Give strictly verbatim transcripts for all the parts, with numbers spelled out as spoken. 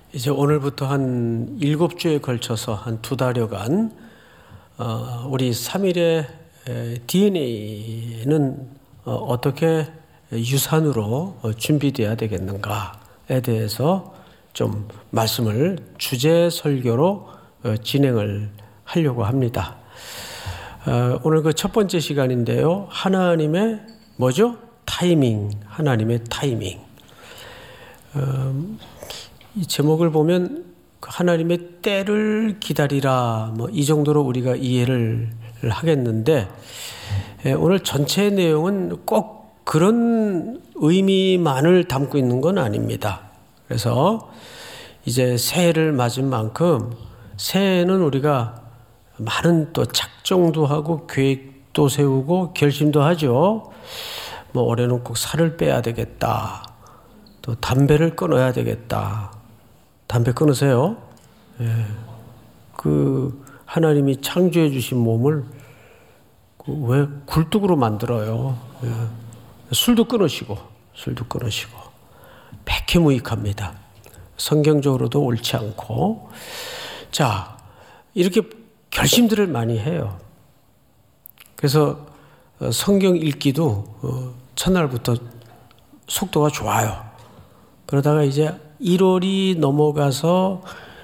이제 오늘부터 한 일곱 주에 걸쳐서 한 두 달여간 어, 우리 삼일의 디엔에이는 어, 어떻게 유산으로 준비되어야 되겠는가에 대해서 좀 말씀을 주제 설교로 어, 진행을 하려고 합니다. 어, 오늘 그 첫 번째 시간인데요. 하나님의 뭐죠? 타이밍, 하나님의 타이밍. 어, 이 제목을 보면 하나님의 때를 기다리라 뭐 이 정도로 우리가 이해를 하겠는데 오늘 전체 내용은 꼭 그런 의미만을 담고 있는 건 아닙니다. 그래서 이제 새해를 맞은 만큼 새해에는 우리가 많은 또 작정도 하고 계획도 세우고 결심도 하죠. 뭐 올해는 꼭 살을 빼야 되겠다. 또 담배를 끊어야 되겠다. 담배 끊으세요. 예. 그 하나님이 창조해 주신 몸을 그 왜 굴뚝으로 만들어요. 예. 술도 끊으시고 술도 끊으시고 백해무익합니다. 성경적으로도 옳지 않고. 자, 이렇게 결심들을 많이 해요. 그래서 성경 읽기도 첫날부터 속도가 좋아요. 그러다가 이제 일월이 넘어가서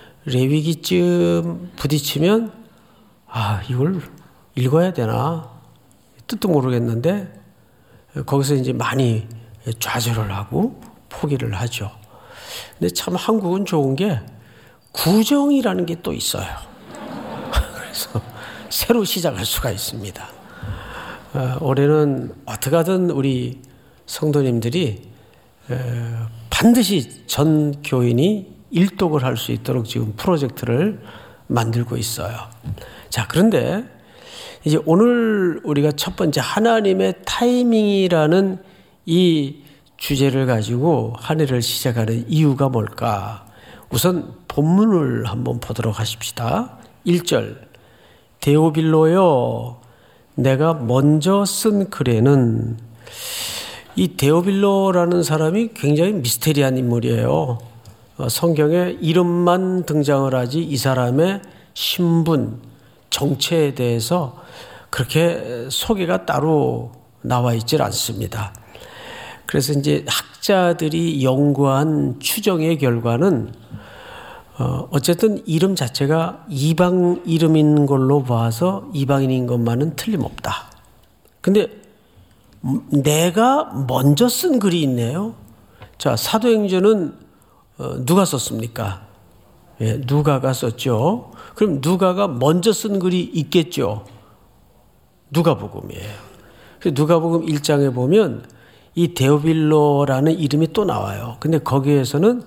레위기쯤 부딪히면 아, 이걸 읽어야 되나 뜻도 모르겠는데 거기서 이제 많이 좌절을 하고 포기를 하죠. 근데 참 한국은 좋은 게 구정이라는 게 또 있어요. 그래서 새로 시작할 수가 있습니다. 어, 올해는 어떻게 하든 우리 성도님들이 에, 반드시 전 교인이 일독을 할 수 있도록 지금 프로젝트를 만들고 있어요. 자, 그런데 이제 오늘 우리가 첫 번째 하나님의 타이밍이라는 이 주제를 가지고 한 해를 시작하는 이유가 뭘까? 우선 본문을 한번 보도록 하십시다. 일 절 데오빌로여 내가 먼저 쓴 글에는 이 데오빌로라는 사람이 굉장히 미스테리한 인물이에요. 성경에 이름만 등장을 하지 이 사람의 신분, 정체에 대해서 그렇게 소개가 따로 나와 있질 않습니다. 그래서 이제 학자들이 연구한 추정의 결과는 어쨌든 이름 자체가 이방 이름인 걸로 봐서 이방인인 것만은 틀림없다. 근데 내가 먼저 쓴 글이 있네요. 자, 사도행전은 누가 썼습니까? 예, 누가가 썼죠. 그럼 누가가 먼저 쓴 글이 있겠죠. 누가복음이에요. 누가복음 일 장에 보면 이 데오빌로라는 이름이 또 나와요. 근데 거기에서는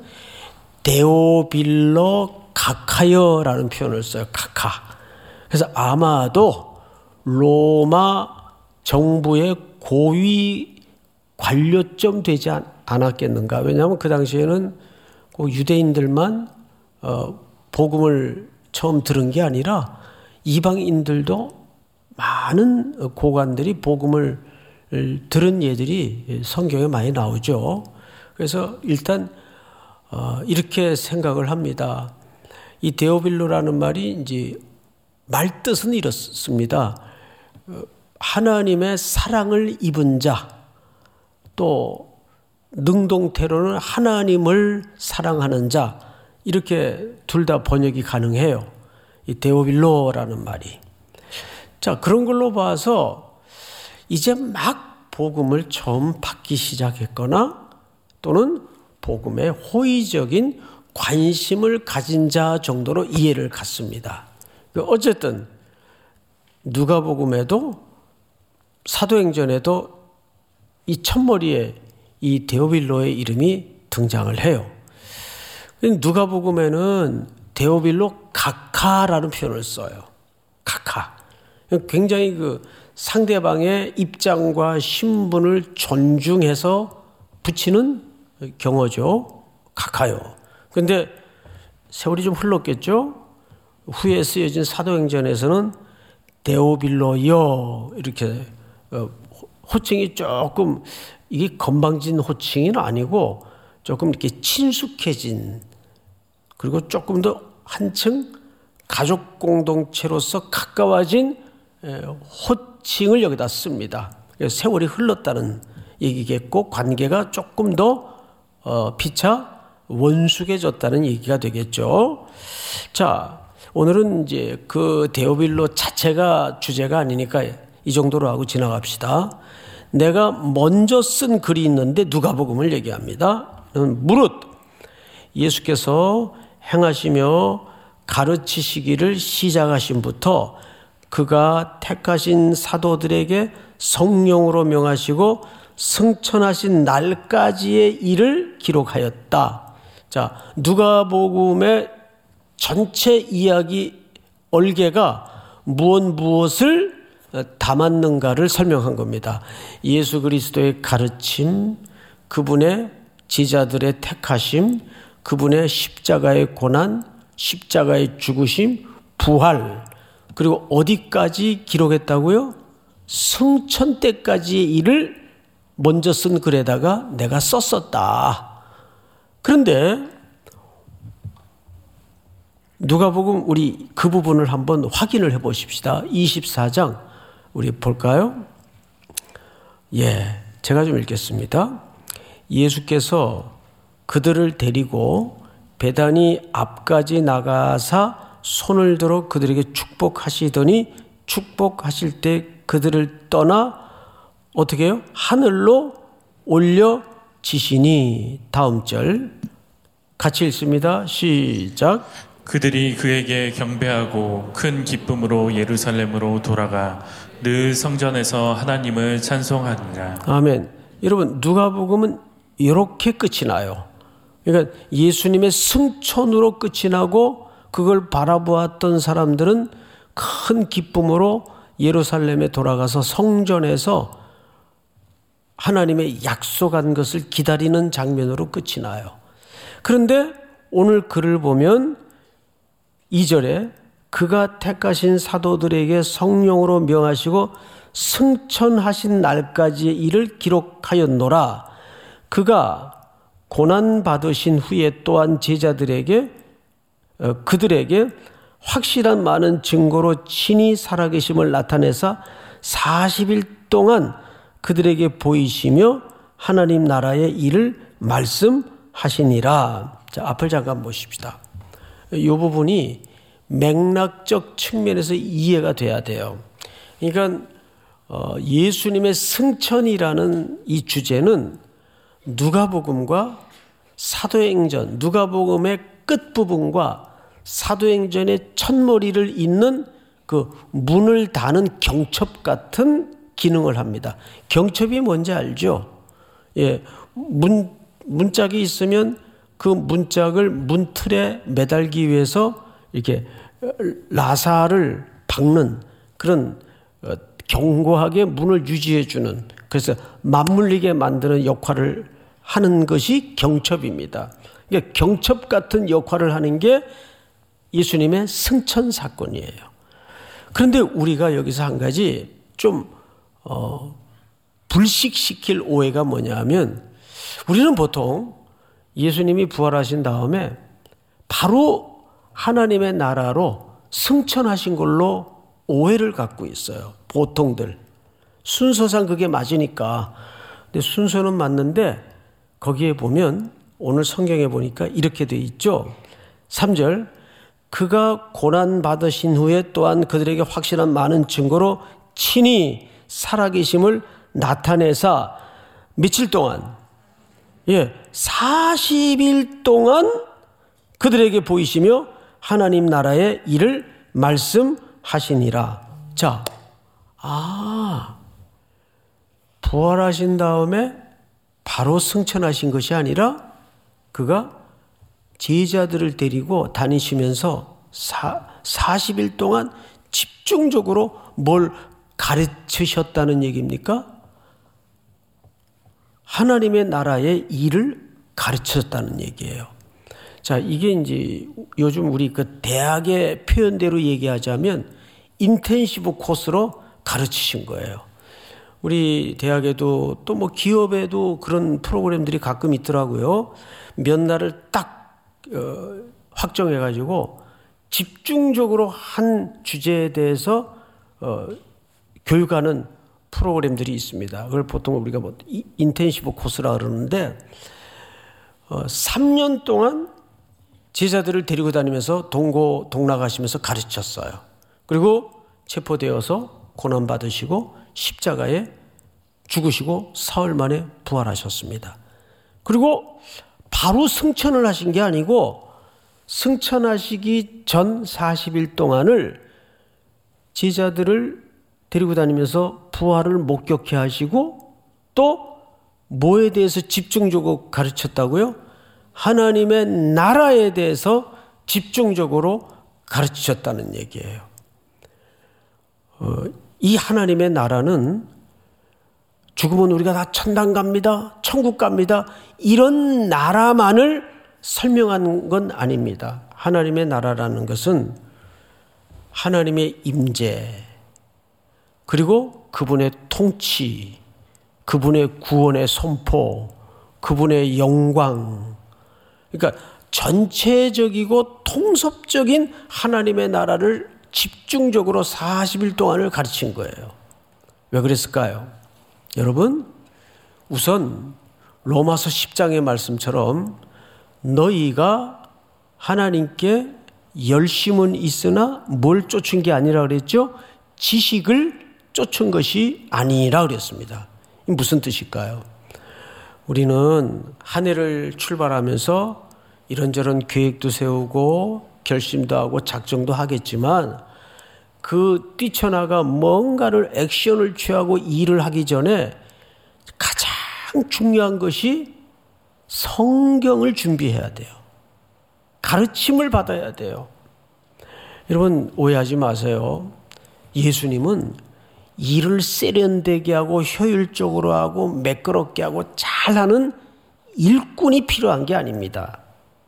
데오빌로 가카여라는 표현을 써요. 가카. 그래서 아마도 로마 정부의 고위 관료점 되지 않았겠는가. 왜냐하면 그 당시에는 그 유대인들만 어, 복음을 처음 들은 게 아니라 이방인들도 많은 고관들이 복음을 들은 예들이 성경에 많이 나오죠. 그래서 일단 어, 이렇게 생각을 합니다. 이 데오빌로라는 말이 이제 말 뜻은 이렇습니다. 하나님의 사랑을 입은 자, 또 능동태로는 하나님을 사랑하는 자, 이렇게 둘 다 번역이 가능해요. 이 데오빌로라는 말이. 자, 그런 걸로 봐서 이제 막 복음을 처음 받기 시작했거나 또는 복음에 호의적인 관심을 가진 자 정도로 이해를 갖습니다. 어쨌든 누가복음에도 사도행전에도 이 첫머리에 이 데오빌로의 이름이 등장을 해요. 누가복음에는 데오빌로 가카라는 표현을 써요. 가카. 굉장히 그 상대방의 입장과 신분을 존중해서 붙이는 경어죠. 가카요. 그런데 세월이 좀 흘렀겠죠. 후에 쓰여진 사도행전에서는 데오빌로여 이렇게 호칭이 조금 이게 건방진 호칭은 아니고 조금 이렇게 친숙해진 그리고 조금 더 한층 가족 공동체로서 가까워진 호칭을 여기다 씁니다. 세월이 흘렀다는 얘기겠고 관계가 조금 더 피차 원숙해졌다는 얘기가 되겠죠. 자, 오늘은 이제 그 데오빌로 자체가 주제가 아니니까 이 정도로 하고 지나갑시다. 내가 먼저 쓴 글이 있는데 누가복음을 얘기합니다. 무릇 예수께서 행하시며 가르치시기를 시작하신부터 그가 택하신 사도들에게 성령으로 명하시고 승천하신 날까지의 일을 기록하였다. 자, 누가복음의 전체 이야기 얼개가 무엇 무엇을 담았는가를 설명한 겁니다. 예수 그리스도의 가르침, 그분의 제자들의 택하심, 그분의 십자가의 고난, 십자가의 죽으심, 부활, 그리고 어디까지 기록했다고요? 승천 때까지의 일을 먼저 쓴 글에다가 내가 썼었다. 그런데 누가복음 우리 그 부분을 한번 확인을 해 보십시다. 이십사 장 우리 볼까요? 예, 제가 좀 읽겠습니다. 예수께서 그들을 데리고 베다니 앞까지 나가사 손을 들어 그들에게 축복하시더니 축복하실 때 그들을 떠나 어떻게 해요? 하늘로 올려지시니. 다음 절 같이 읽습니다. 시작. 그들이 그에게 경배하고 큰 기쁨으로 예루살렘으로 돌아가 늘 성전에서 하나님을 찬송하니라. 아멘. 여러분 누가복음은 이렇게 끝이 나요. 그러니까 예수님의 승천으로 끝이 나고 그걸 바라보았던 사람들은 큰 기쁨으로 예루살렘에 돌아가서 성전에서 하나님의 약속한 것을 기다리는 장면으로 끝이 나요. 그런데 오늘 글을 보면 이 절에 그가 택하신 사도들에게 성령으로 명하시고 승천하신 날까지의 일을 기록하였노라. 그가 고난받으신 후에 또한 제자들에게 그들에게 확실한 많은 증거로 친히 살아계심을 나타내사 사십 일 동안 그들에게 보이시며 하나님 나라의 일을 말씀하시니라. 자, 앞을 잠깐 보십시다. 이 부분이 맥락적 측면에서 이해가 돼야 돼요. 그러니까 예수님의 승천이라는 이 주제는 누가복음과 사도행전, 누가복음의 끝부분과 사도행전의 첫머리를 잇는 그 문을 다는 경첩 같은 기능을 합니다. 경첩이 뭔지 알죠? 예, 문, 문짝이 있으면 그 문짝을 문틀에 매달기 위해서 이렇게 라사를 박는 그런 견고하게 문을 유지해주는, 그래서 맞물리게 만드는 역할을 하는 것이 경첩입니다. 그러니까 경첩 같은 역할을 하는 게 예수님의 승천 사건이에요. 그런데 우리가 여기서 한 가지 좀 어, 불식시킬 오해가 뭐냐 하면 우리는 보통 예수님이 부활하신 다음에 바로 하나님의 나라로 승천하신 걸로 오해를 갖고 있어요. 보통들. 순서상 그게 맞으니까. 근데 순서는 맞는데 거기에 보면 오늘 성경에 보니까 이렇게 돼 있죠. 삼 절 그가 고난받으신 후에 또한 그들에게 확실한 많은 증거로 친히 살아계심을 나타내사 며칠 동안, 예, 사십 일 동안 그들에게 보이시며 하나님 나라의 일을 말씀하시니라. 자, 아, 부활하신 다음에 바로 승천하신 것이 아니라 그가 제자들을 데리고 다니시면서 사, 사십 일 동안 집중적으로 뭘 가르치셨다는 얘기입니까? 하나님의 나라의 일을 가르쳤다는 얘기예요. 자, 이게 이제 요즘 우리 그 대학의 표현대로 얘기하자면 인텐시브 코스로 가르치신 거예요. 우리 대학에도 또 뭐 기업에도 그런 프로그램들이 가끔 있더라고요. 몇 날을 딱 어, 확정해가지고 집중적으로 한 주제에 대해서 어, 교육하는 프로그램들이 있습니다. 그걸 보통 우리가 뭐 인텐시브 코스라 그러는데 어, 삼 년 동안 제자들을 데리고 다니면서 동고 동락하시면서 가르쳤어요. 그리고 체포되어서 고난받으시고 십자가에 죽으시고 사흘 만에 부활하셨습니다. 그리고 바로 승천을 하신 게 아니고 승천하시기 전 사십 일 동안을 제자들을 데리고 다니면서 부활을 목격해 하시고 또 뭐에 대해서 집중적으로 가르쳤다고요? 하나님의 나라에 대해서 집중적으로 가르치셨다는 얘기예요. 어, 이 하나님의 나라는 죽으면 우리가 다 천당 갑니다, 천국 갑니다, 이런 나라만을 설명한 건 아닙니다. 하나님의 나라라는 것은 하나님의 임재, 그리고 그분의 통치, 그분의 구원의 선포, 그분의 영광, 그러니까 전체적이고 통섭적인 하나님의 나라를 집중적으로 사십 일 동안을 가르친 거예요. 왜 그랬을까요? 여러분, 우선 로마서 십 장의 말씀처럼 너희가 하나님께 열심은 있으나 뭘 쫓은 게 아니라 그랬죠? 지식을 쫓은 것이 아니라 그랬습니다. 무슨 뜻일까요? 우리는 한 해를 출발하면서 이런저런 계획도 세우고 결심도 하고 작정도 하겠지만 그 뛰쳐나가 뭔가를 액션을 취하고 일을 하기 전에 가장 중요한 것이 성경을 준비해야 돼요. 가르침을 받아야 돼요. 여러분 오해하지 마세요. 예수님은 일을 세련되게 하고 효율적으로 하고 매끄럽게 하고 잘하는 일꾼이 필요한 게 아닙니다.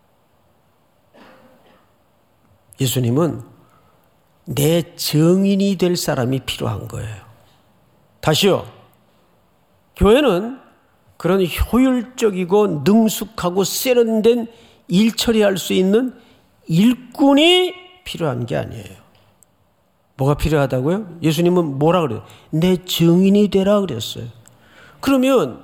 예수님은 내 증인이 될 사람이 필요한 거예요. 다시요. 교회는 그런 효율적이고 능숙하고 세련된 일 처리할 수 있는 일꾼이 필요한 게 아니에요. 뭐가 필요하다고요? 예수님은 뭐라 그래요? 내 증인이 되라 그랬어요. 그러면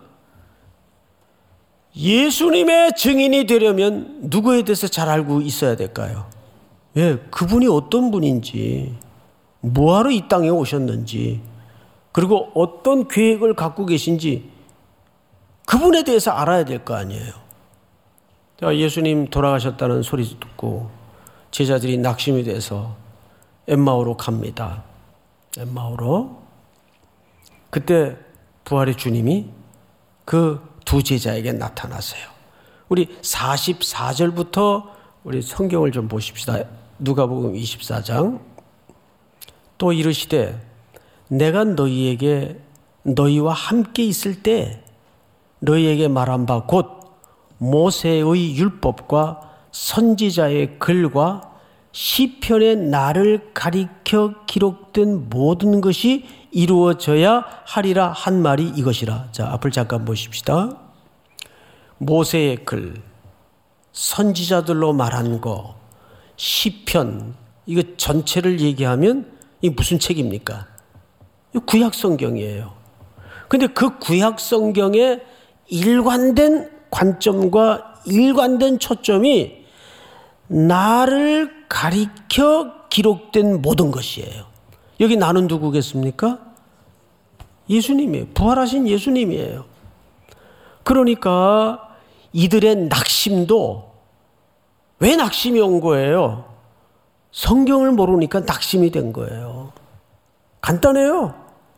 예수님의 증인이 되려면 누구에 대해서 잘 알고 있어야 될까요? 예, 그분이 어떤 분인지, 뭐하러 이 땅에 오셨는지, 그리고 어떤 계획을 갖고 계신지 그분에 대해서 알아야 될 거 아니에요. 예수님 돌아가셨다는 소리 듣고 제자들이 낙심이 돼서 엠마오로 갑니다. 엠마오로. 그때 부활의 주님이 그 두 제자에게 나타나세요. 우리 사십사 절부터 우리 성경을 좀 보십시다. 누가복음 이십사 장. 또 이르시되 내가 너희에게 너희와 함께 있을 때 너희에게 말한 바 곧 모세의 율법과 선지자의 글과 시편의 나를 가리켜 기록된 모든 것이 이루어져야 하리라 한 말이 이것이라. 자, 앞을 잠깐 보십시다. 모세의 글, 선지자들로 말한 거, 시편, 이거 전체를 얘기하면 이게 무슨 책입니까? 구약 성경이에요. 근데 그 구약 성경의 일관된 관점과 일관된 초점이 나를 가리켜 기록된 모든 것이에요. 여기 나는 누구겠습니까? 예수님이에요. 부활하신 예수님이에요. 그러니까 이들의 낙심도 왜 낙심이 온 거예요? 성경을 모르니까 낙심이 된 거예요. 간단해요.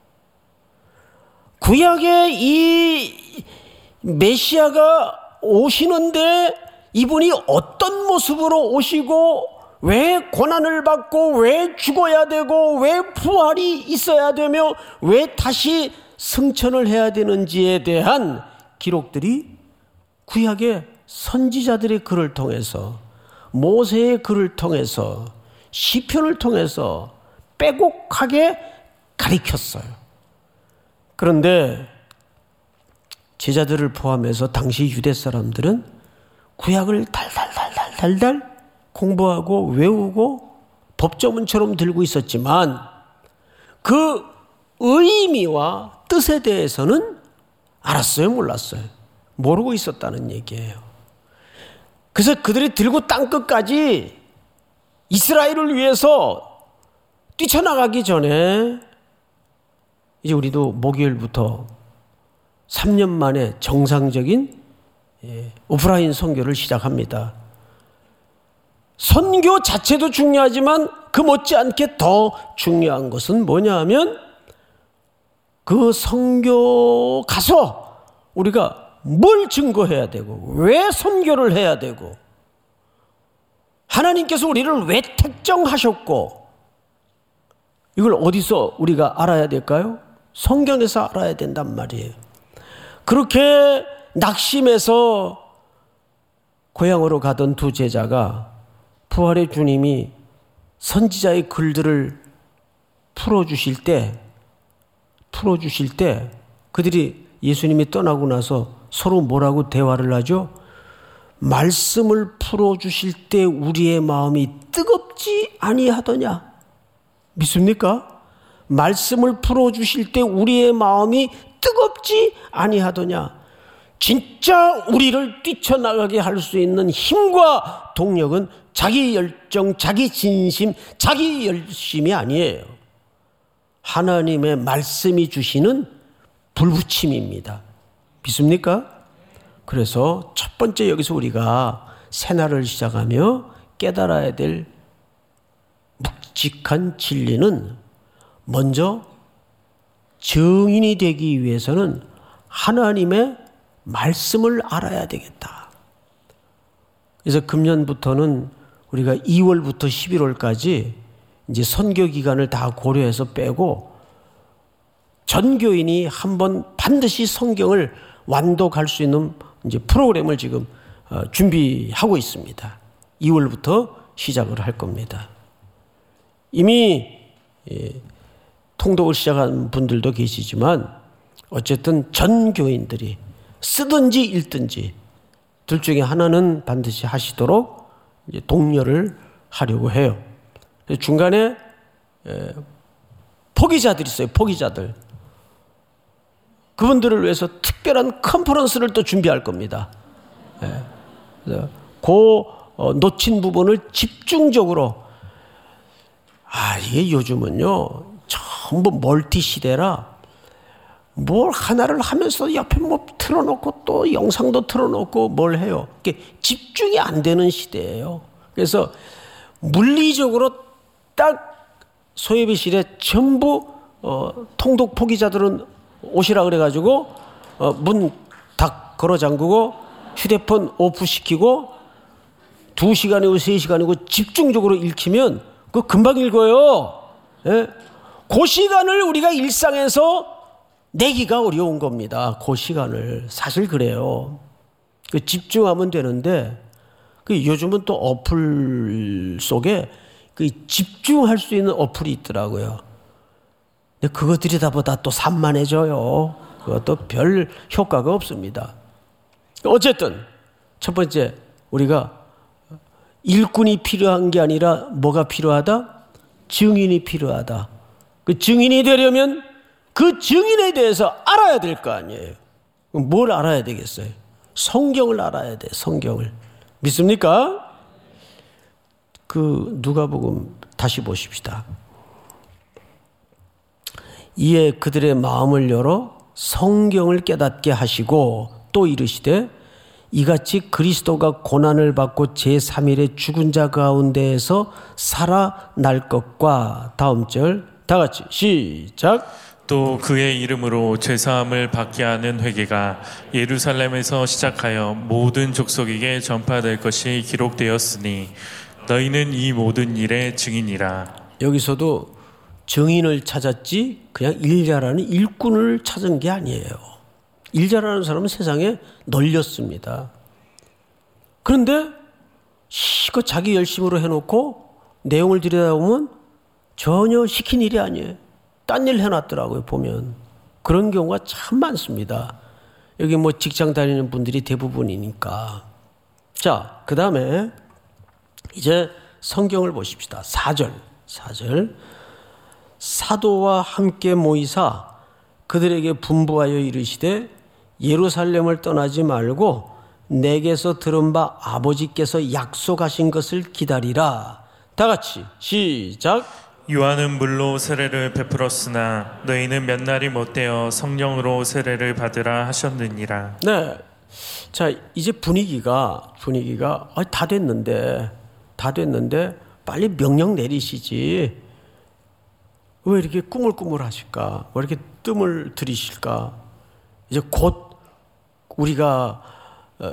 구약에 이 메시아가 오시는데 이분이 어떤 모습으로 오시고 왜 고난을 받고 왜 죽어야 되고 왜 부활이 있어야 되며 왜 다시 승천을 해야 되는지에 대한 기록들이 구약의 선지자들의 글을 통해서 모세의 글을 통해서 시편을 통해서 빼곡하게 가리켰어요. 그런데 제자들을 포함해서 당시 유대 사람들은 구약을 달달달달달달 공부하고 외우고 법조문처럼 들고 있었지만 그 의미와 뜻에 대해서는 알았어요, 몰랐어요? 모르고 있었다는 얘기예요. 그래서 그들이 들고 땅끝까지 이스라엘을 위해서 뛰쳐나가기 전에 이제 우리도 목요일부터 삼 년 만에 정상적인 오프라인 선교를 시작합니다. 선교 자체도 중요하지만 그 못지않게 더 중요한 것은 뭐냐 하면 그 선교 가서 우리가 뭘 증거해야 되고 왜 선교를 해야 되고 하나님께서 우리를 왜 택정하셨고 이걸 어디서 우리가 알아야 될까요? 성경에서 알아야 된단 말이에요. 그렇게 낙심해서 고향으로 가던 두 제자가 부활의 주님이 선지자의 글들을 풀어주실 때 풀어주실 때 그들이 예수님이 떠나고 나서 서로 뭐라고 대화를 하죠? 말씀을 풀어주실 때 우리의 마음이 뜨겁지 아니하더냐? 믿습니까? 말씀을 풀어주실 때 우리의 마음이 뜨겁지 아니하더냐? 진짜 우리를 뛰쳐나가게 할 수 있는 힘과 동력은 자기 열정, 자기 진심, 자기 열심이 아니에요. 하나님의 말씀이 주시는 불붙임입니다. 믿습니까? 그래서 첫 번째 여기서 우리가 새날을 시작하며 깨달아야 될 묵직한 진리는 먼저 증인이 되기 위해서는 하나님의 말씀을 알아야 되겠다. 그래서 금년부터는 우리가 이월부터 십일월까지 이제 선교 기간을 다 고려해서 빼고 전 교인이 한번 반드시 성경을 완독할 수 있는 이제 프로그램을 지금 준비하고 있습니다. 이월부터 시작을 할 겁니다. 이미 통독을 시작한 분들도 계시지만 어쨌든 전 교인들이 쓰든지 읽든지 둘 중에 하나는 반드시 하시도록 이제 독려를 하려고 해요. 중간에 포기자들이 있어요. 포기자들. 그분들을 위해서 특별한 컨퍼런스를 또 준비할 겁니다. 그래서 그 놓친 부분을 집중적으로 아 이게 요즘은요 전부 멀티 시대라 뭘 하나를 하면서 옆에 뭐 틀어놓고 또 영상도 틀어놓고 뭘 해요. 이게 집중이 안 되는 시대예요. 그래서 물리적으로 딱 소예비실에 전부 어, 통독 포기자들은 오시라 그래가지고 어, 문 딱 걸어 잠그고 휴대폰 오프 시키고 두 시간이고 세 시간이고 집중적으로 읽히면 그거 금방 읽어요. 예? 그 시간을 우리가 일상에서 내기가 어려운 겁니다. 그 시간을. 사실 그래요. 그 집중하면 되는데 그 요즘은 또 어플 속에 그 집중할 수 있는 어플이 있더라고요. 근데 그거 들여다보다 또 산만해져요. 그것도 별 효과가 없습니다. 어쨌든 첫 번째 우리가 일꾼이 필요한 게 아니라 뭐가 필요하다? 증인이 필요하다. 그 증인이 되려면 그 증인에 대해서 알아야 될 거 아니에요. 뭘 알아야 되겠어요? 성경을 알아야 돼. 성경을. 믿습니까? 그 누가복음 다시 보십시다. 이에 그들의 마음을 열어 성경을 깨닫게 하시고 또 이르시되 이같이 그리스도가 고난을 받고 제삼 일에 죽은 자 가운데에서 살아날 것과 다음 절 다 같이 시작. 또 그의 이름으로 죄사함을 받게 하는 회개가 예루살렘에서 시작하여 모든 족속에게 전파될 것이 기록되었으니 너희는 이 모든 일의 증인이라. 여기서도 증인을 찾았지 그냥 일자라는 일꾼을 찾은 게 아니에요. 일자라는 사람은 세상에 널렸습니다. 그런데 시거 자기 열심으로 해놓고 내용을 들여다보면 전혀 시킨 일이 아니에요. 딴 일 해놨더라고요. 보면 그런 경우가 참 많습니다. 여기 뭐 직장 다니는 분들이 대부분이니까. 자, 그 다음에 이제 성경을 보십시다. 사 절, 사 절. 사도와 함께 모이사 그들에게 분부하여 이르시되 예루살렘을 떠나지 말고 내게서 들은 바 아버지께서 약속하신 것을 기다리라. 다 같이 시작. 요한은 물로 세례를 베풀었으나 너희는 몇 날이 못되어 성령으로 세례를 받으라 하셨느니라. 네, 자 이제 분위기가 분위기가 아, 다 됐는데 다 됐는데 빨리 명령 내리시지. 왜 이렇게 꾸물꾸물하실까? 왜 이렇게 뜸을 들이실까? 이제 곧 우리가 어,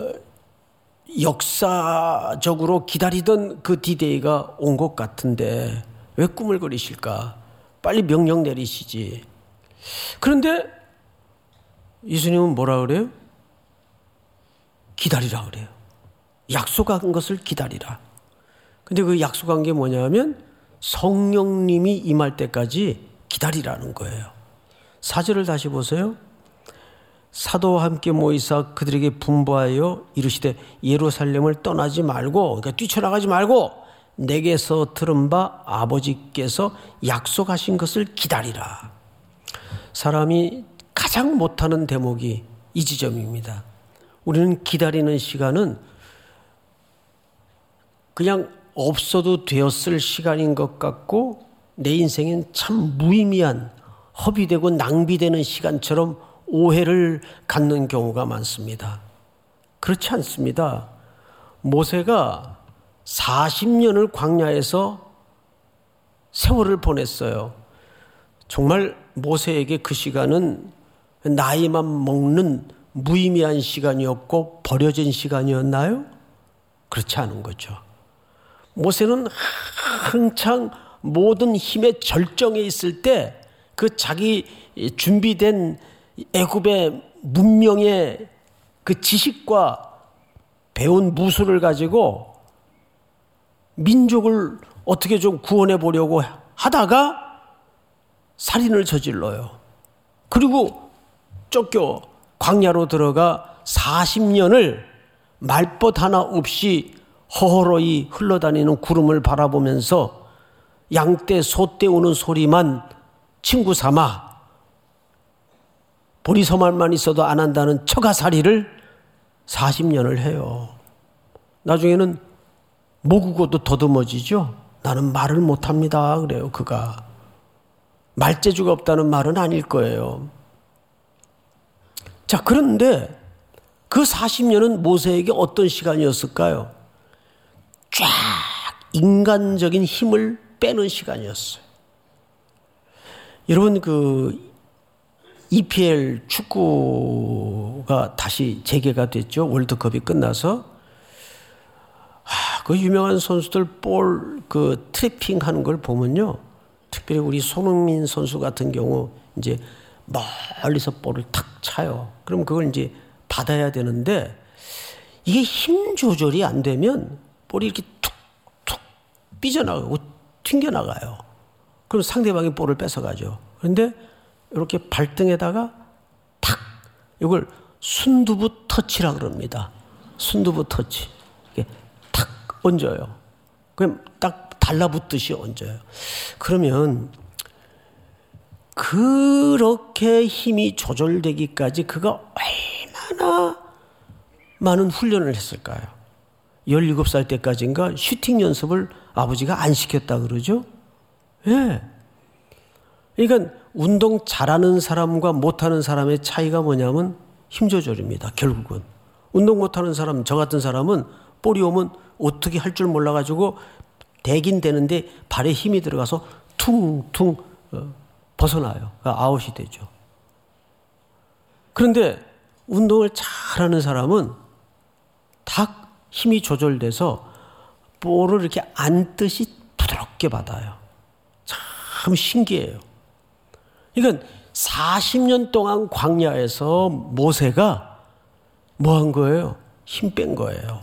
역사적으로 기다리던 그 디데이가 온 것 같은데 왜 꾸물거리실까? 빨리 명령 내리시지. 그런데 예수님은 뭐라 그래요? 기다리라 그래요. 약속한 것을 기다리라. 근데 그 약속한 게 뭐냐면 성령님이 임할 때까지 기다리라는 거예요. 사 절을 다시 보세요. 사도와 함께 모이사 그들에게 분부하여 이르시되 예루살렘을 떠나지 말고, 그러니까 뛰쳐나가지 말고 내게서 들은 바 아버지께서 약속하신 것을 기다리라. 사람이 가장 못하는 대목이 이 지점입니다. 우리는 기다리는 시간은 그냥 없어도 되었을 시간인 것 같고 내 인생엔 참 무의미한 허비되고 낭비되는 시간처럼 오해를 갖는 경우가 많습니다. 그렇지 않습니다. 모세가 사십 년을 광야에서 세월을 보냈어요. 정말 모세에게 그 시간은 나이만 먹는 무의미한 시간이었고 버려진 시간이었나요? 그렇지 않은 거죠. 모세는 한창 모든 힘의 절정에 있을 때 그 자기 준비된 애굽의 문명의 그 지식과 배운 무술을 가지고 민족을 어떻게 좀 구원해 보려고 하다가 살인을 저질러요. 그리고 쫓겨 광야로 들어가 사십 년을 말벗 하나 없이 허허러이 흘러다니는 구름을 바라보면서 양떼 소떼 우는 소리만 친구 삼아 보리서말만 있어도 안 한다는 처가살이를 사십 년을 해요. 나중에는 모국어도 더듬어지죠. 나는 말을 못합니다 그래요. 그가 말재주가 없다는 말은 아닐 거예요. 자, 그런데 그 사십 년은 모세에게 어떤 시간이었을까요? 쫙 인간적인 힘을 빼는 시간이었어요. 여러분, 그 이피엘 축구가 다시 재개가 됐죠. 월드컵이 끝나서. 아, 그 유명한 선수들 볼 그 트래핑 하는 걸 보면요. 특별히 우리 손흥민 선수 같은 경우 이제 멀리서 볼을 탁 차요. 그럼 그걸 이제 받아야 되는데 이게 힘 조절이 안 되면 볼이 이렇게 툭툭 삐져나가고 튕겨나가요. 그럼 상대방이 볼을 뺏어가죠. 그런데 이렇게 발등에다가 탁 이걸 순두부 터치라 그럽니다. 순두부 터치. 이게 탁 얹어요. 그럼 딱 달라붙듯이 얹어요. 그러면 그렇게 힘이 조절되기까지 그가 얼마나 많은 훈련을 했을까요? 열일곱 살 때까지인가 슈팅 연습을 아버지가 안 시켰다 그러죠? 예. 그러니까 운동 잘하는 사람과 못하는 사람의 차이가 뭐냐면 힘 조절입니다. 결국은. 운동 못하는 사람, 저 같은 사람은 볼이 오면 어떻게 할 줄 몰라가지고 되긴 되는데 발에 힘이 들어가서 퉁퉁 벗어나요. 아웃이 되죠. 그런데 운동을 잘하는 사람은 딱 힘이 조절돼서 볼을 이렇게 안듯이 부드럽게 받아요. 참 신기해요. 그러니까 사십 년 동안 광야에서 모세가 뭐 한 거예요? 힘 뺀 거예요.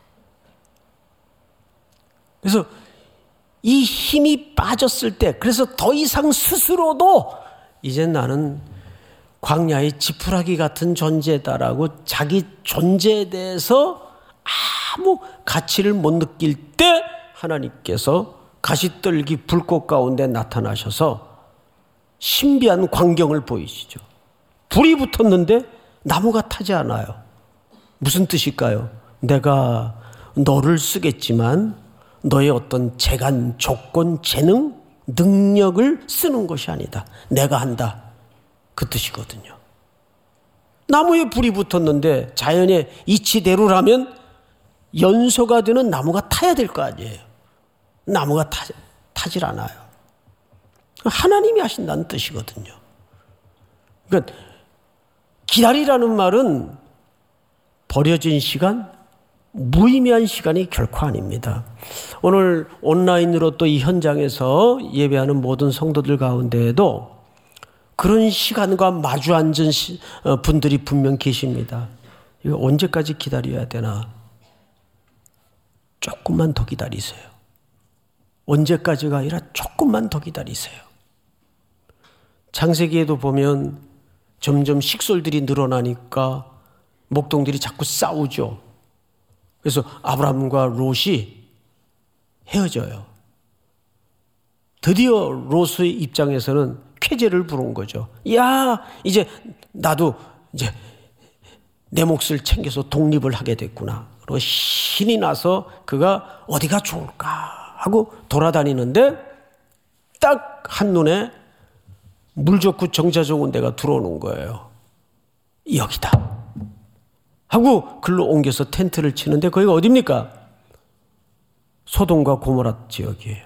그래서 이 힘이 빠졌을 때, 그래서 더 이상 스스로도 이제 나는 광야의 지푸라기 같은 존재다라고 자기 존재에 대해서 아무 가치를 못 느낄 때 하나님께서 가시떨기 불꽃 가운데 나타나셔서 신비한 광경을 보이시죠. 불이 붙었는데 나무가 타지 않아요. 무슨 뜻일까요? 내가 너를 쓰겠지만 너의 어떤 재간, 조건, 재능, 능력을 쓰는 것이 아니다. 내가 한다. 그 뜻이거든요. 나무에 불이 붙었는데 자연의 이치대로라면 연소가 되는 나무가 타야 될 거 아니에요. 나무가 타, 타질 않아요. 하나님이 하신다는 뜻이거든요. 그러니까 기다리라는 말은 버려진 시간, 무의미한 시간이 결코 아닙니다. 오늘 온라인으로 또 이 현장에서 예배하는 모든 성도들 가운데에도 그런 시간과 마주 앉은 분들이 분명 계십니다. 이거 언제까지 기다려야 되나? 조금만 더 기다리세요. 언제까지가 아니라 조금만 더 기다리세요. 창세기에도 보면 점점 식솔들이 늘어나니까 목동들이 자꾸 싸우죠. 그래서 아브라함과 롯이 헤어져요. 드디어 롯의 입장에서는 쾌재를 부른 거죠. 야, 이제 나도 이제 내 몫을 챙겨서 독립을 하게 됐구나. 그리고 신이 나서 그가 어디가 좋을까 하고 돌아다니는데 딱 한눈에 물 좋고 정자 좋은 데가 들어오는 거예요. 여기다 하고 글로 옮겨서 텐트를 치는데 거기가 어디입니까? 소돔과 고모라 지역이에요.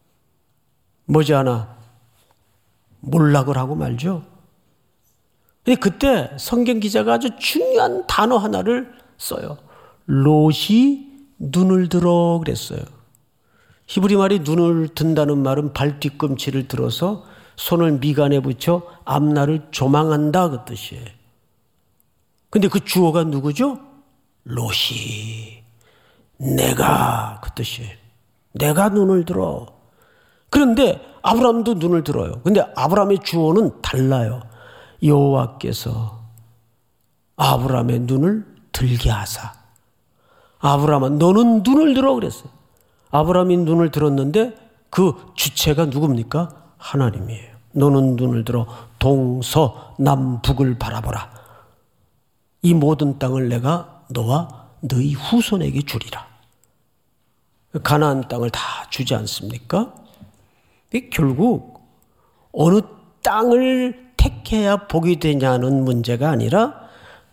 머지않아 몰락을 하고 말죠. 근데 그때 성경 기자가 아주 중요한 단어 하나를 써요. 롯이 눈을 들어 그랬어요. 히브리 말이 눈을 든다는 말은 발 뒤꿈치를 들어서 손을 미간에 붙여 앞날을 조망한다 그 뜻이에요. 근데 그 주어가 누구죠? 롯이. 내가 그 뜻이에요. 내가 눈을 들어. 그런데 아브라함도 눈을 들어요. 근데 아브라함의 주어는 달라요. 여호와께서 아브라함의 눈을 들게 하사. 아브라함아 너는 눈을 들어 그랬어요. 아브라함이 눈을 들었는데 그 주체가 누굽니까? 하나님이에요. 너는 눈을 들어 동서남북을 바라보라. 이 모든 땅을 내가 너와 너희 후손에게 주리라. 가나안 땅을 다 주지 않습니까? 결국 어느 땅을 택해야 복이 되냐는 문제가 아니라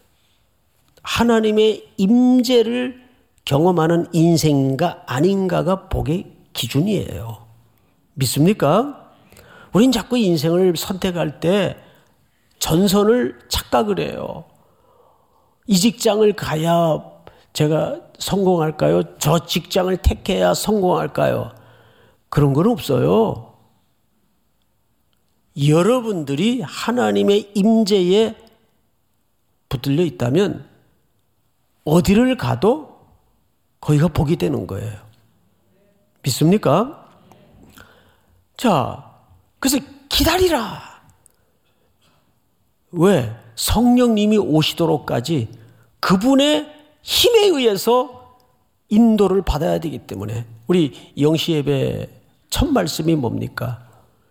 하나님의 임재를 경험하는 인생인가 아닌가가 복의 기준이에요. 믿습니까? 우린 자꾸 인생을 선택할 때 전선을 착각을 해요. 이 직장을 가야 제가 성공할까요? 저 직장을 택해야 성공할까요? 그런 건 없어요. 여러분들이 하나님의 임재에 붙들려 있다면 어디를 가도 거기가 복이 되는 거예요. 믿습니까? 자, 그래서 기다리라. 왜? 성령님이 오시도록까지 그분의 힘에 의해서 인도를 받아야 되기 때문에 우리 영시 예배 첫 말씀이 뭡니까?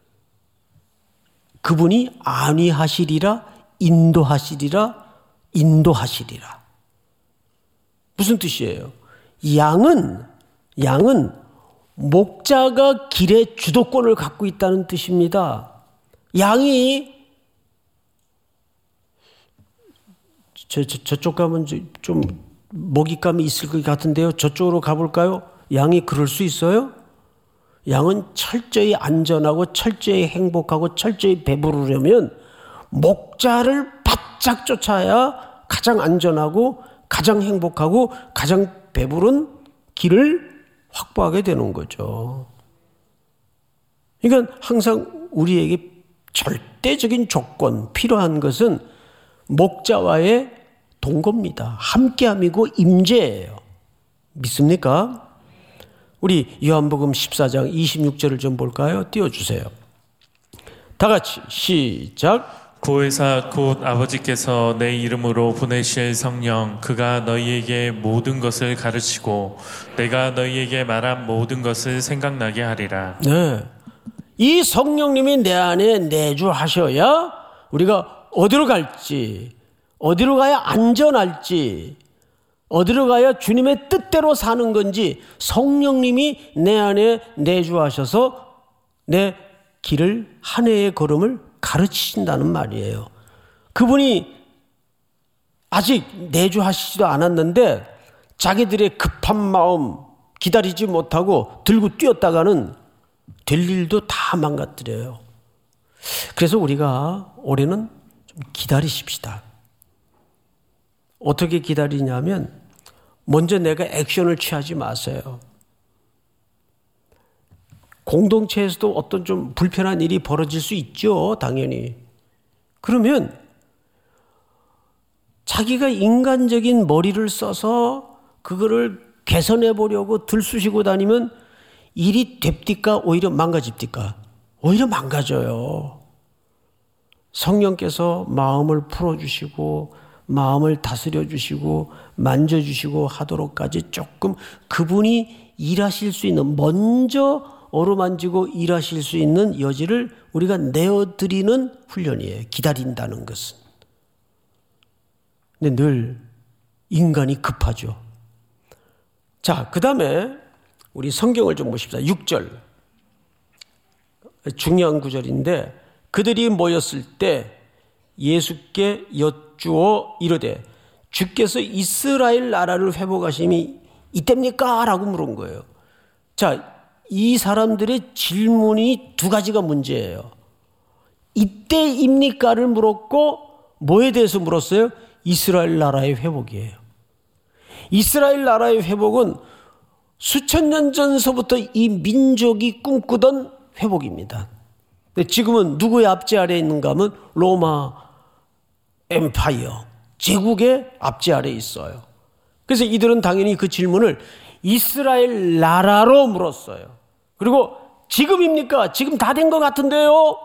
그분이 안위하시리라, 인도하시리라, 인도하시리라. 무슨 뜻이에요? 양은 양은 목자가 길의 주도권을 갖고 있다는 뜻입니다. 양이 저, 저, 저쪽 가면 좀 먹잇감이 있을 것 같은데요. 저쪽으로 가볼까요? 양이 그럴 수 있어요? 양은 철저히 안전하고 철저히 행복하고 철저히 배부르려면 목자를 바짝 쫓아야 가장 안전하고 가장 행복하고 가장 배부른 길을 확보하게 되는 거죠. 그러니까 항상 우리에게 절대적인 조건, 필요한 것은 목자와의 동거입니다. 함께함이고 임재예요. 믿습니까? 우리 요한복음 십사 장 이십육 절을 좀 볼까요? 띄워주세요. 다 같이 시작. 보혜사 곧 아버지께서 내 이름으로 보내실 성령 그가 너희에게 모든 것을 가르치고 내가 너희에게 말한 모든 것을 생각나게 하리라. 네, 이 성령님이 내 안에 내주하셔야 우리가 어디로 갈지, 어디로 가야 안전할지, 어디로 가야 주님의 뜻대로 사는 건지 성령님이 내 안에 내주하셔서 내 길을, 한 해의 걸음을 가르치신다는 말이에요. 그분이 아직 내주하시지도 않았는데 자기들의 급한 마음 기다리지 못하고 들고 뛰었다가는 될 일도 다 망가뜨려요. 그래서 우리가 올해는 좀 기다리십시다. 어떻게 기다리냐면 먼저 내가 액션을 취하지 마세요. 공동체에서도 어떤 좀 불편한 일이 벌어질 수 있죠, 당연히. 그러면 자기가 인간적인 머리를 써서 그거를 개선해 보려고 들쑤시고 다니면 일이 됩니까? 오히려 망가집니까? 오히려 망가져요. 성령께서 마음을 풀어주시고 마음을 다스려 주시고 만져주시고 하도록까지 조금 그분이 일하실 수 있는, 먼저 어루만지고 일하실 수 있는 여지를 우리가 내어드리는 훈련이에요. 기다린다는 것은. 근데 늘 인간이 급하죠. 자, 그 다음에 우리 성경을 좀 보십시다. 육 절. 중요한 구절인데, 그들이 모였을 때 예수께 여쭈어 이르되 주께서 이스라엘 나라를 회복하심이 이때입니까? 라고 물은 거예요. 자, 이 사람들의 질문이 두 가지가 문제예요. 이때입니까를 물었고 뭐에 대해서 물었어요? 이스라엘 나라의 회복이에요. 이스라엘 나라의 회복은 수천 년 전서부터 이 민족이 꿈꾸던 회복입니다. 근데 지금은 누구의 압제 아래에 있는가 하면 로마 엠파이어, 제국의 압제 아래에 있어요. 그래서 이들은 당연히 그 질문을 이스라엘 나라로 물었어요. 그리고 지금입니까? 지금 다 된 것 같은데요?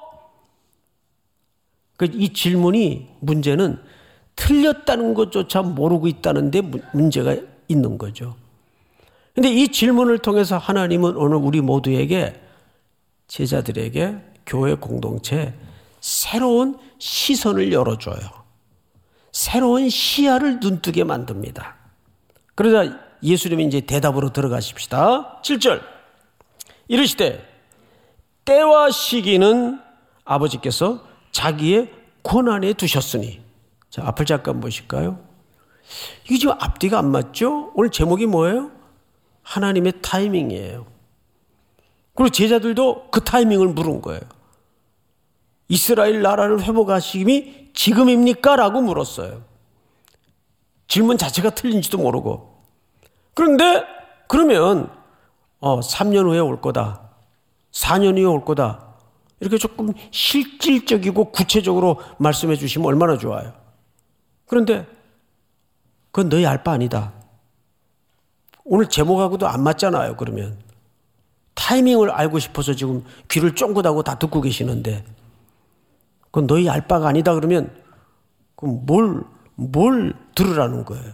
이 질문이, 문제는 틀렸다는 것조차 모르고 있다는 데 문제가 있는 거죠. 그런데 이 질문을 통해서 하나님은 오늘 우리 모두에게, 제자들에게, 교회 공동체에 새로운 시선을 열어줘요. 새로운 시야를 눈뜨게 만듭니다. 그러자 예수님이 이제 대답으로 들어가십시다. 칠 절. 이르시되 때와 시기는 아버지께서 자기의 권한에 두셨으니. 자, 앞을 잠깐 보실까요? 이게 지금 앞뒤가 안 맞죠? 오늘 제목이 뭐예요? 하나님의 타이밍이에요. 그리고 제자들도 그 타이밍을 물은 거예요. 이스라엘 나라를 회복하심이 지금입니까? 라고 물었어요. 질문 자체가 틀린지도 모르고. 그런데 그러면 어, 삼 년 후에 올 거다, 사 년 후에 올 거다, 이렇게 조금 실질적이고 구체적으로 말씀해 주시면 얼마나 좋아요. 그런데 그건 너희 알 바 아니다. 오늘 제목하고도 안 맞잖아요. 그러면 타이밍을 알고 싶어서 지금 귀를 쫑긋하고 다 듣고 계시는데 그건 너희 알 바가 아니다. 그러면 그럼 뭘, 뭘 들으라는 거예요.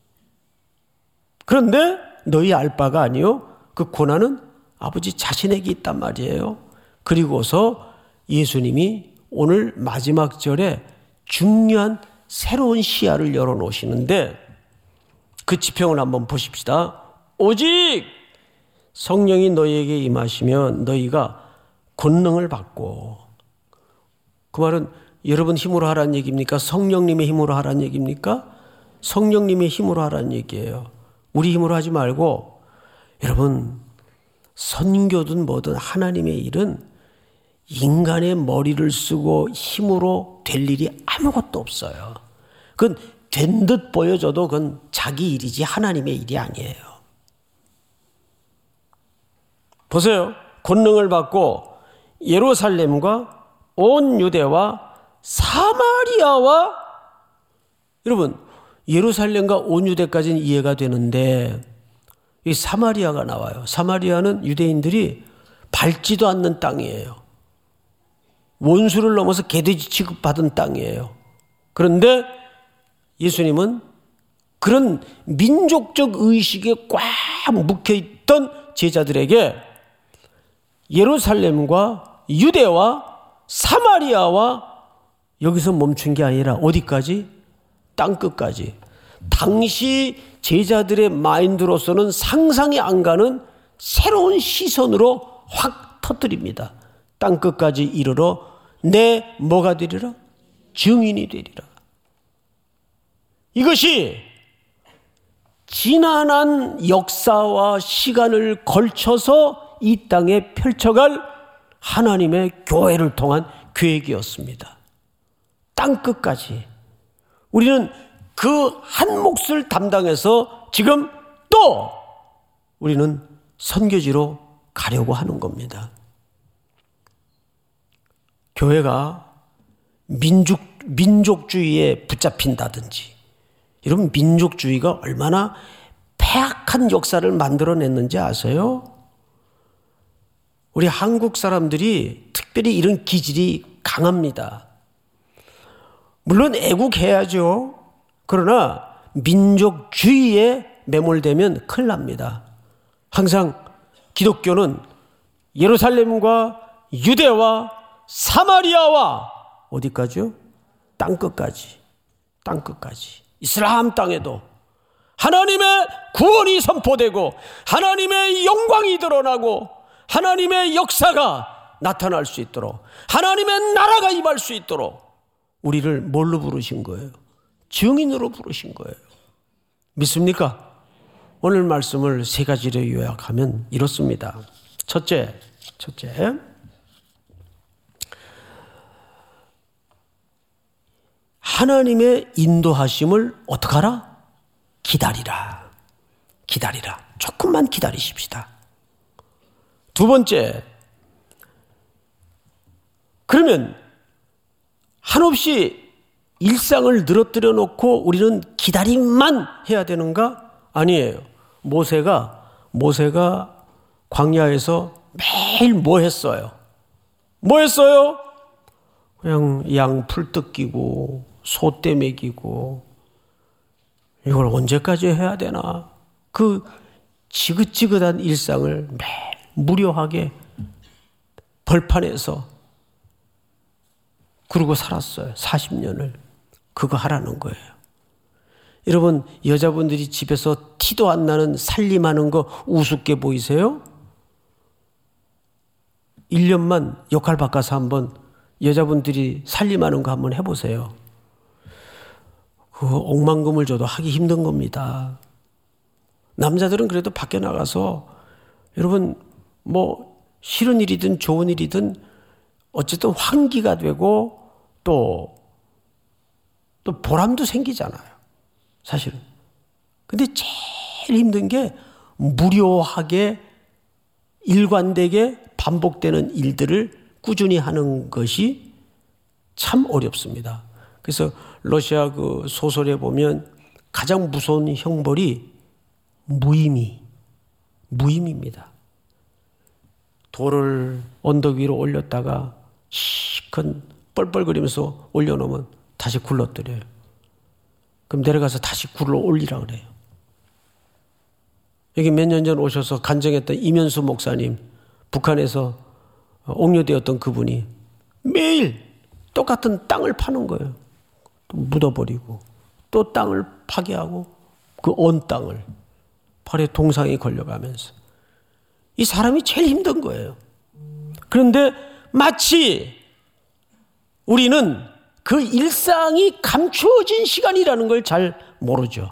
그런데 너희 알 바가 아니요, 그 고난은 아버지 자신에게 있단 말이에요. 그리고서 예수님이 오늘 마지막 절에 중요한 새로운 시야를 열어놓으시는데 그 지평을 한번 보십시다. 오직 성령이 너희에게 임하시면 너희가 권능을 받고. 그 말은 여러분 힘으로 하라는 얘기입니까? 성령님의 힘으로 하라는 얘기입니까? 성령님의 힘으로 하라는 얘기예요. 우리 힘으로 하지 말고, 여러분, 선교든 뭐든 하나님의 일은 인간의 머리를 쓰고 힘으로 될 일이 아무것도 없어요. 그건 된 듯 보여줘도 그건 자기 일이지 하나님의 일이 아니에요. 보세요. 권능을 받고 예루살렘과 온 유대와 사마리아와, 여러분 예루살렘과 온 유대까지는 이해가 되는데 이 사마리아가 나와요. 사마리아는 유대인들이 밟지도 않는 땅이에요. 원수를 넘어서 개돼지 취급받은 땅이에요. 그런데 예수님은 그런 민족적 의식에 꽉 묵혀있던 제자들에게 예루살렘과 유대와 사마리아와 여기서 멈춘 게 아니라 어디까지? 땅끝까지. 당시 제자들의 마인드로서는 상상이 안 가는 새로운 시선으로 확 터뜨립니다. 땅끝까지 이르러 내 뭐가 되리라? 증인이 되리라. 이것이 지난한 역사와 시간을 걸쳐서 이 땅에 펼쳐갈 하나님의 교회를 통한 계획이었습니다. 땅끝까지. 우리는 그 한 몫을 담당해서 지금 또 우리는 선교지로 가려고 하는 겁니다. 교회가 민족, 민족주의에 붙잡힌다든지, 여러분 민족주의가 얼마나 폐악한 역사를 만들어냈는지 아세요? 우리 한국 사람들이 특별히 이런 기질이 강합니다. 물론 애국해야죠. 그러나 민족주의에 매몰되면 큰일 납니다. 항상 기독교는 예루살렘과 유대와 사마리아와 어디까지요? 땅끝까지. 땅끝까지. 이슬람 땅에도 하나님의 구원이 선포되고 하나님의 영광이 드러나고 하나님의 역사가 나타날 수 있도록 하나님의 나라가 임할 수 있도록 우리를 뭘로 부르신 거예요? 증인으로 부르신 거예요. 믿습니까? 오늘 말씀을 세 가지로 요약하면 이렇습니다. 첫째, 첫째, 하나님의 인도하심을 어떻게 하라? 기다리라. 기다리라. 조금만 기다리십시다. 두 번째, 그러면 한없이 일상을 늘어뜨려 놓고 우리는 기다림만 해야 되는가? 아니에요. 모세가 모세가 광야에서 매일 뭐 했어요? 뭐 했어요? 그냥 양 풀 뜯기고 소떼 먹이고 이걸 언제까지 해야 되나? 그 지긋지긋한 일상을 매일 무료하게 벌판에서 그러고 살았어요. 사십 년을. 그거 하라는 거예요. 여러분, 여자분들이 집에서 티도 안 나는 살림하는 거 우습게 보이세요? 일 년만 역할 바꿔서 한번 여자분들이 살림하는 거 한번 해보세요. 그 억만금을 줘도 하기 힘든 겁니다. 남자들은 그래도 밖에 나가서 여러분 뭐 싫은 일이든 좋은 일이든 어쨌든 환기가 되고 또, 또 보람도 생기잖아요. 사실은. 근데 제일 힘든 게 무료하게 일관되게 반복되는 일들을 꾸준히 하는 것이 참 어렵습니다. 그래서 러시아 그 소설에 보면 가장 무서운 형벌이 무임이, 무임입니다. 돌을 언덕 위로 올렸다가 시큰 뻘뻘거리면서 올려놓으면 다시 굴러뜨려요. 그럼 내려가서 다시 굴러 올리라 그래요. 여기 몇 년 전 오셔서 간증했던 이면수 목사님, 북한에서 옥료되었던 그분이 매일 똑같은 땅을 파는 거예요. 또 묻어버리고 또 땅을 파괴하고 그 온 땅을 팔에 동상이 걸려가면서 이 사람이 제일 힘든 거예요. 그런데 마치 우리는 그 일상이 감추어진 시간이라는 걸 잘 모르죠.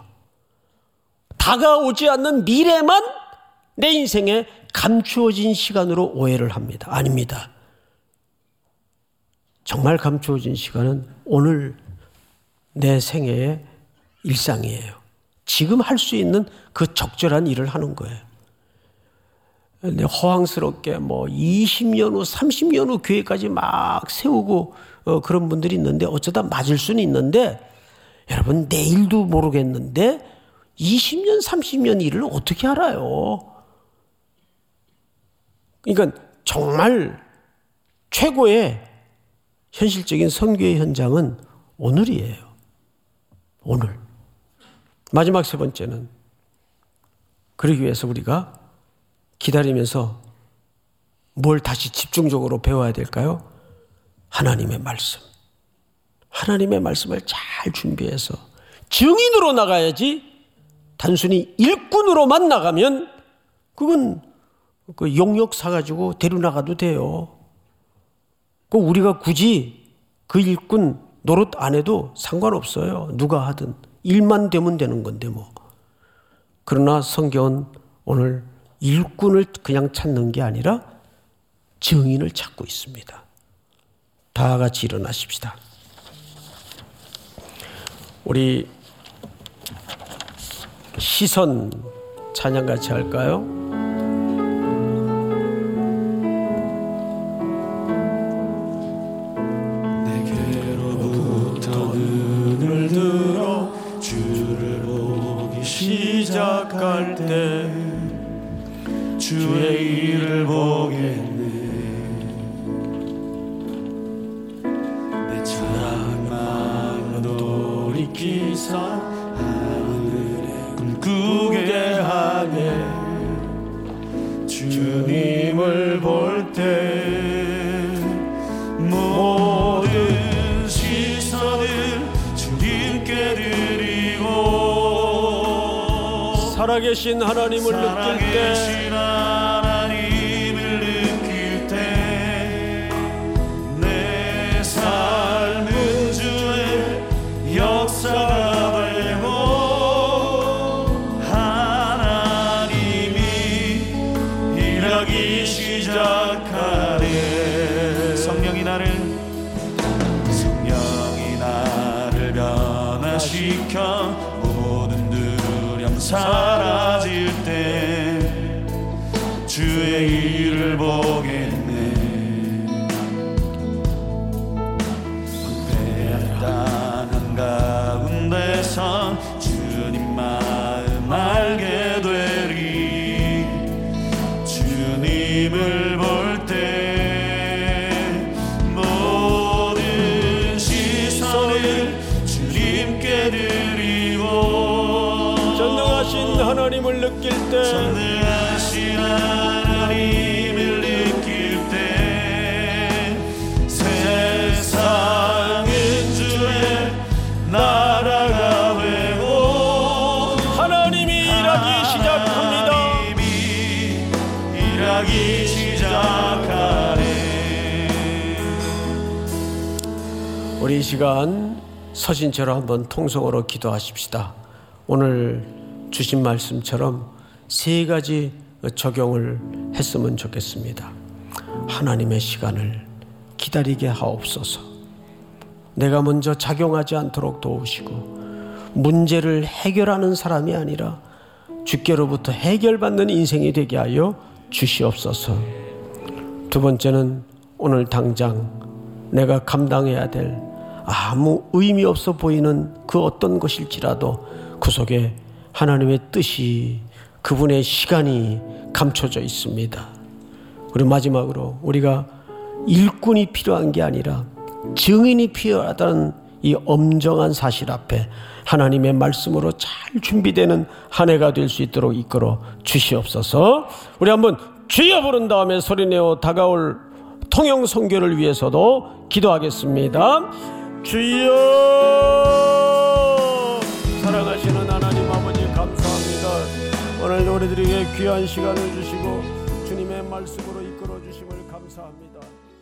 다가오지 않는 미래만 내 인생에 감추어진 시간으로 오해를 합니다. 아닙니다. 정말 감추어진 시간은 오늘 내 생애의 일상이에요. 지금 할 수 있는 그 적절한 일을 하는 거예요. 근데 허황스럽게 뭐 이십 년 후, 삼십 년 후 계획까지 막 세우고 어, 그런 분들이 있는데 어쩌다 맞을 수는 있는데 여러분 내일도 모르겠는데 이십 년, 삼십 년 일을 어떻게 알아요? 그러니까 정말 최고의 현실적인 선교의 현장은 오늘이에요. 오늘. 마지막 세 번째는, 그러기 위해서 우리가 기다리면서 뭘 다시 집중적으로 배워야 될까요? 하나님의 말씀. 하나님의 말씀을 잘 준비해서 증인으로 나가야지, 단순히 일꾼으로만 나가면 그건 그 용역 사가지고 데려나가도 돼요. 그 우리가 굳이 그 일꾼 노릇 안 해도 상관없어요. 누가 하든 일만 되면 되는 건데 뭐. 그러나 성경은 오늘 일꾼을 그냥 찾는 게 아니라 증인을 찾고 있습니다. 다 같이 일어나십시다. 우리 시선 찬양 같이 할까요? 내게로부터 눈을 들어 주를 보기 시작할 때 주의 일을 보겠네. 내 자랑만으로 돌이키사 하늘에 꿈꾸게 하네. 주님을 볼 때 모든 시선을 주님께 드리고 살아계신 하나님을 느낄 때 하나님을 느낄 때 내 삶은 주의 역사가 되고 하나님이 일하기 시작하네. 성령이 나를 성령이 나를 변화시켜 모든 두려움 사라질 때 주의 일을 보겠네. 방패한 땅 한가운데서 주님 마음 알게 되리. 주님을 볼 때 모든 시선을 주님께 드리고 전능하신 하나님을 느낄 때 전능하신 하나님을 느낄 때 세상은 주의 나라가 되고 하나님이 일하기 시작합니다. 하나님이 일하기 시작하네. 우리 이 시간 서신처럼 한번 통성으로 기도하십시다. 오늘 주신 말씀처럼 세 가지 적용을 했으면 좋겠습니다. 하나님의 시간을 기다리게 하옵소서. 내가 먼저 작용하지 않도록 도우시고 문제를 해결하는 사람이 아니라 주께로부터 해결받는 인생이 되게 하여 주시옵소서. 두 번째는 오늘 당장 내가 감당해야 될 아무 의미 없어 보이는 그 어떤 것일지라도 그 속에 하나님의 뜻이, 그분의 시간이 감춰져 있습니다. 그리고 마지막으로 우리가 일꾼이 필요한 게 아니라 증인이 필요하다는 이 엄정한 사실 앞에 하나님의 말씀으로 잘 준비되는 한 해가 될 수 있도록 이끌어 주시옵소서. 우리 한번 주여 부른 다음에 소리내어 다가올 통영 선교를 위해서도 기도하겠습니다. 주여! 사랑하시는 하나님 아버지 감사합니다. 오늘 우리들에게 귀한 시간을 주시고 주님의 말씀으로 이끌어 주심을 감사합니다.